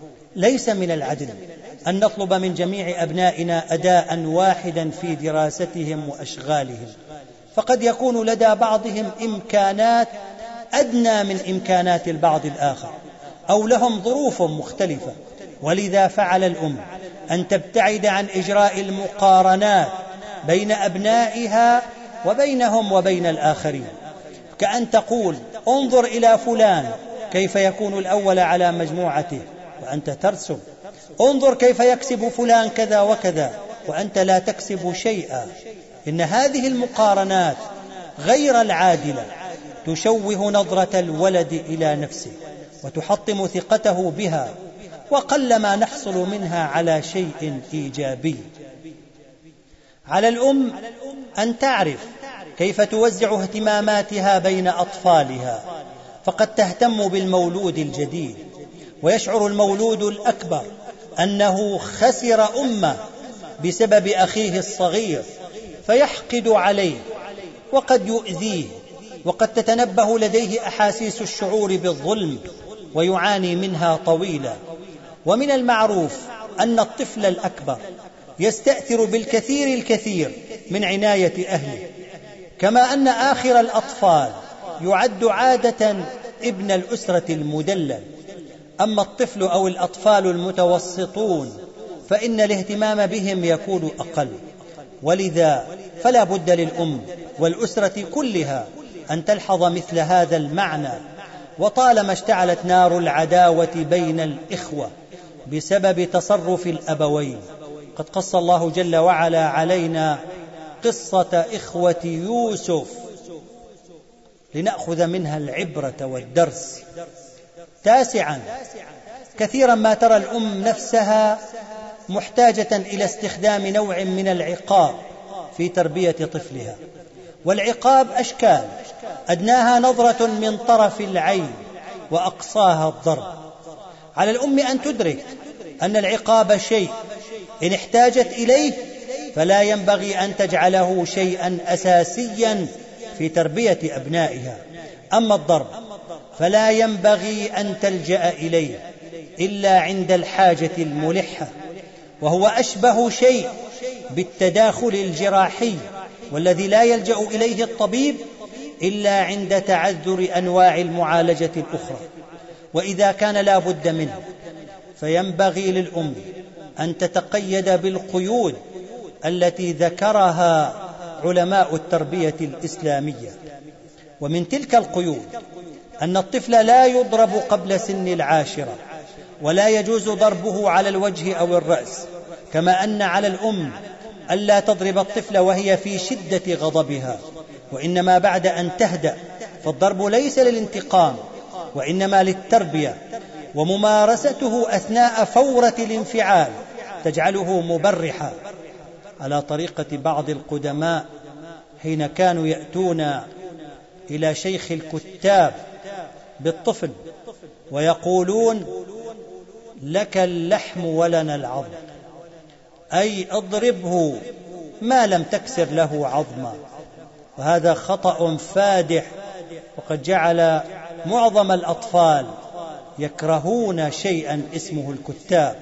ليس من العدل أن نطلب من جميع أبنائنا أداء واحدا في دراستهم وأشغالهم، فقد يكون لدى بعضهم إمكانات أدنى من إمكانات البعض الآخر، أو لهم ظروف مختلفة، ولذا فعل الأم أن تبتعد عن إجراء المقارنات بين أبنائها وبينهم وبين الآخرين، كأن تقول: انظر إلى فلان كيف يكون الأول على مجموعته وأنت ترسب، انظر كيف يكسب فلان كذا وكذا وأنت لا تكسب شيئا. إن هذه المقارنات غير العادلة تشوه نظرة الولد إلى نفسه وتحطم ثقته بها، وقلما نحصل منها على شيء إيجابي. على الأم أن تعرف كيف توزع اهتماماتها بين أطفالها، فقد تهتم بالمولود الجديد، ويشعر المولود الأكبر أنه خسر أمه بسبب أخيه الصغير، فيحقد عليه وقد يؤذيه، وقد تتنبه لديه أحاسيس الشعور بالظلم ويعاني منها طويلا. ومن المعروف أن الطفل الأكبر يستأثر بالكثير الكثير من عناية أهله، كما أن آخر الأطفال يعد عادة ابن الأسرة المدلل. أما الطفل أو الأطفال المتوسطون فإن الاهتمام بهم يكون أقل، ولذا فلا بد للأم والأسرة كلها أن تلحظ مثل هذا المعنى. وطالما اشتعلت نار العداوة بين الإخوة بسبب تصرف الأبوين، قد قص الله جل وعلا علينا قصة إخوة يوسف لنأخذ منها العبرة والدرس. 9، كثيرا ما ترى الأم نفسها محتاجة إلى استخدام نوع من العقاب في تربية طفلها، والعقاب أشكال، أدناها نظرة من طرف العين وأقصاها الضرب. على الأم أن تدرك أن العقاب شيء إن احتاجت إليه فلا ينبغي أن تجعله شيئا أساسيا في تربية أبنائها. أما الضرب فلا ينبغي أن تلجأ إليه إلا عند الحاجة الملحة، وهو أشبه شيء بالتداخل الجراحي، والذي لا يلجأ إليه الطبيب إلا عند تعذر أنواع المعالجة الأخرى. وإذا كان لا بد منه فينبغي للأم أن تتقيد بالقيود التي ذكرها علماء التربية الإسلامية. ومن تلك القيود أن الطفل لا يضرب قبل سن 10، ولا يجوز ضربه على الوجه أو الرأس، كما أن على الأم ألا تضرب الطفل وهي في شدة غضبها، وإنما بعد أن تهدأ. فالضرب ليس للانتقام وإنما للتربية، وممارسته أثناء فورة الانفعال تجعله مبرحا، على طريقة بعض القدماء حين كانوا يأتون إلى شيخ الكتاب بالطفل ويقولون: لك اللحم ولنا العظم، أي اضربه ما لم تكسر له عظما. وهذا خطأ فادح، وقد جعل معظم الأطفال يكرهون شيئا اسمه الكتاب.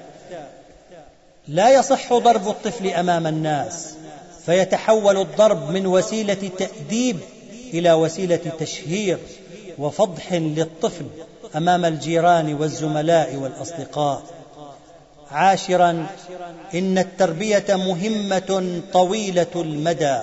لا يصح ضرب الطفل أمام الناس، فيتحول الضرب من وسيلة تأديب إلى وسيلة تشهير وفضح للطفل أمام الجيران والزملاء والأصدقاء. 10. إن التربية مهمة طويلة المدى،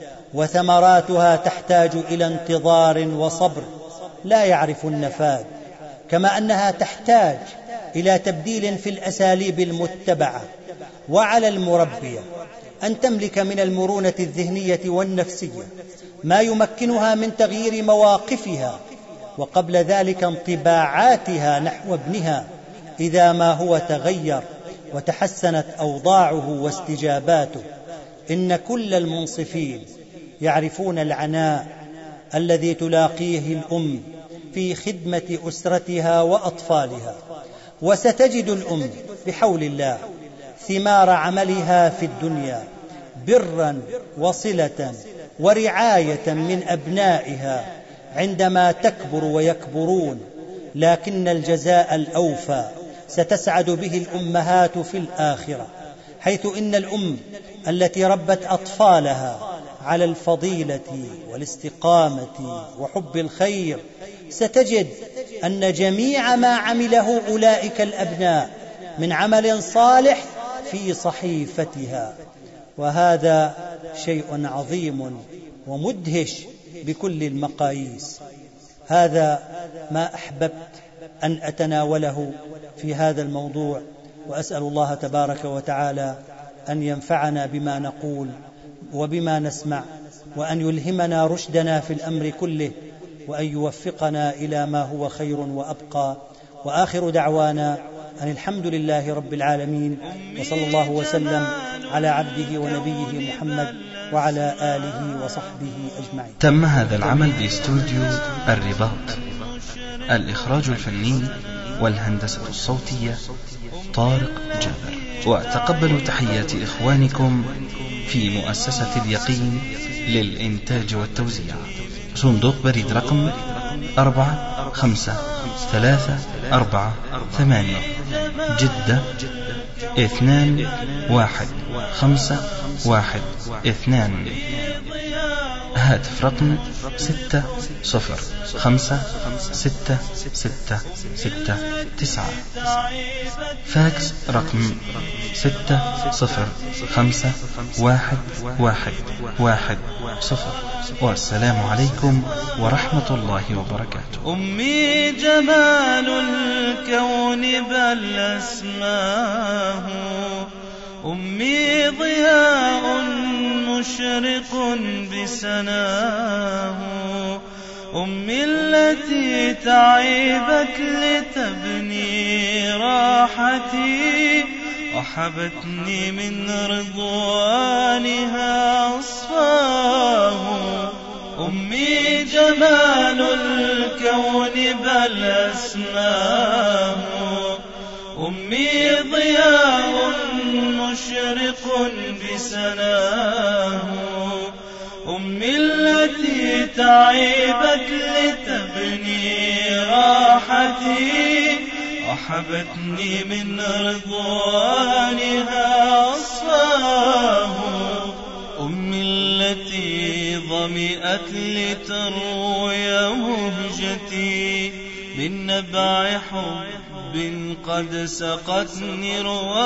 وثمراتها تحتاج إلى انتظار وصبر لا يعرف النفاد، كما أنها تحتاج إلى تبديل في الأساليب المتبعة. وعلى المربية أن تملك من المرونة الذهنية والنفسية ما يمكنها من تغيير مواقفها، وقبل ذلك انطباعاتها نحو ابنها إذا ما هو تغير وتحسنت أوضاعه واستجاباته. إن كل المنصفين يعرفون العناء الذي تلاقيه الأم في خدمة أسرتها وأطفالها، وستجد الأم بحول الله ثمار عملها في الدنيا برا وصلة ورعاية من أبنائها عندما تكبر ويكبرون. لكن الجزاء الأوفى ستسعد به الأمهات في الآخرة، حيث إن الأم التي ربت أطفالها على الفضيلة والاستقامة وحب الخير ستجد أن جميع ما عمله أولئك الأبناء من عمل صالح في صحيفتها، وهذا شيء عظيم ومدهش بكل المقاييس. هذا ما أحببت أن أتناوله في هذا الموضوع، وأسأل الله تبارك وتعالى أن ينفعنا بما نقول وبما نسمع، وأن يلهمنا رشدنا في الأمر كله، وأن يوفقنا إلى ما هو خير وأبقى. وآخر دعوانا أن الحمد لله رب العالمين، وصلى الله وسلم على عبده ونبيه محمد وعلى آله وصحبه أجمعين. تم هذا العمل باستوديو الرباط. الإخراج الفني والهندسة الصوتية طارق جابر. وتقبلوا تحيات إخوانكم في مؤسسة اليقين للإنتاج والتوزيع. صندوق بريد رقم 45348 جدة 21512. هاتف رقم 60566669. فاكس رقم 60511110. والسلام عليكم ورحمة الله وبركاته. أمي جمال الكون بل أسماه، أمي ضياء مشرق بسناه، أمي التي تعبت لتبني راحتي، وحبتني من رضوانها أصفاه. أمي جمال الكون بل أسماه، أمي ضياء مشرق بسناه، أمي التي تعبت لتبني راحتي، وحبتني من رضوانها أصفاه. أمي التي ظمئت لتروي مهجتي، من نبع حب قد سقتني رواه.